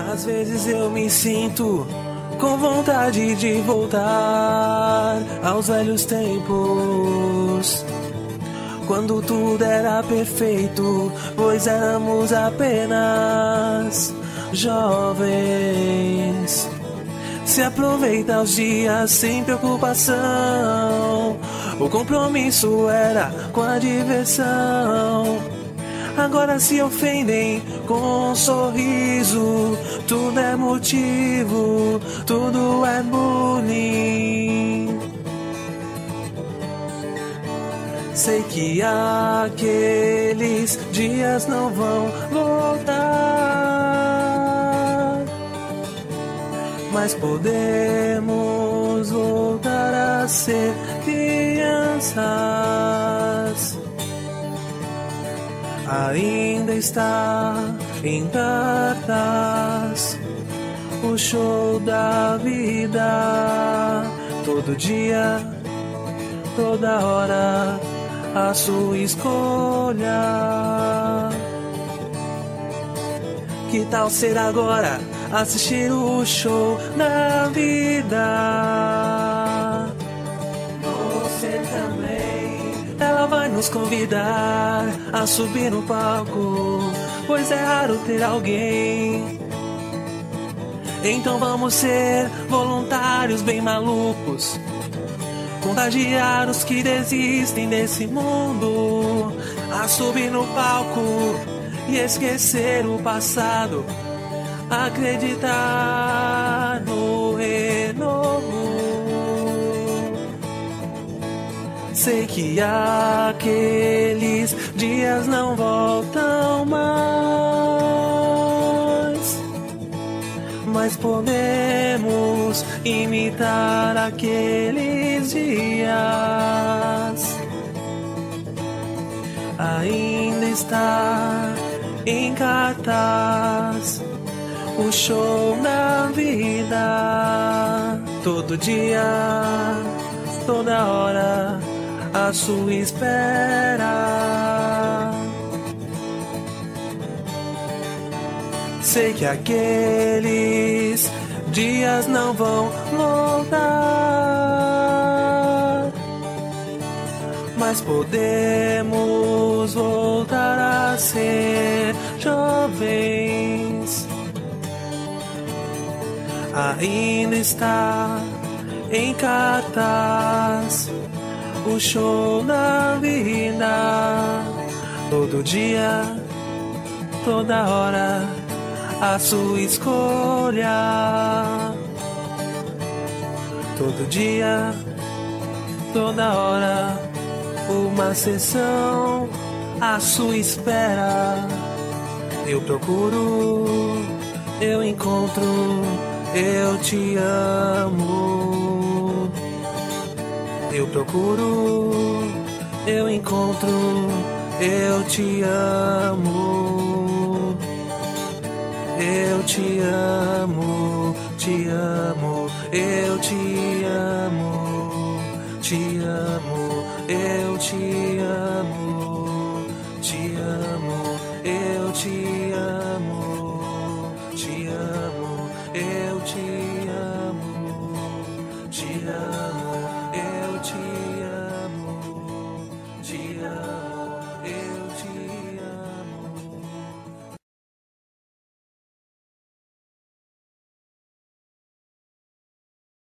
Às vezes eu me sinto com vontade de voltar aos velhos tempos, quando tudo era perfeito, pois éramos apenas jovens. Se aproveita os dias sem preocupação, o compromisso era com a diversão. Agora se ofendem com um sorriso, tudo é motivo, tudo é bullying. Sei que aqueles dias não vão voltar, mas podemos voltar a ser crianças. Ainda está em cartaz o show da vida. Todo dia, toda hora, a sua escolha. Que tal ser agora assistir o show da vida? Você também. Ela vai nos convidar a subir no palco, pois é raro ter alguém. Então vamos ser voluntários bem malucos, contagiar os que desistem desse mundo, a subir no palco e esquecer o passado, acreditar no renovo. Sei que aqueles dias não voltam mais, mas podemos imitar aqueles dias. Ainda está em cartaz o show da vida. Todo dia, toda hora, a sua espera. Sei que aqueles dias não vão voltar, mas podemos voltar a ser jovens. Ainda está em cartaz o show da vida. Todo dia, toda hora, a sua escolha. Todo dia, toda hora, uma sessão à sua espera. Eu procuro, eu encontro, eu te amo. Eu procuro, eu encontro, eu te amo. Eu te amo, eu te amo, eu te amo, eu te amo, eu te amo, eu te amo, te amo.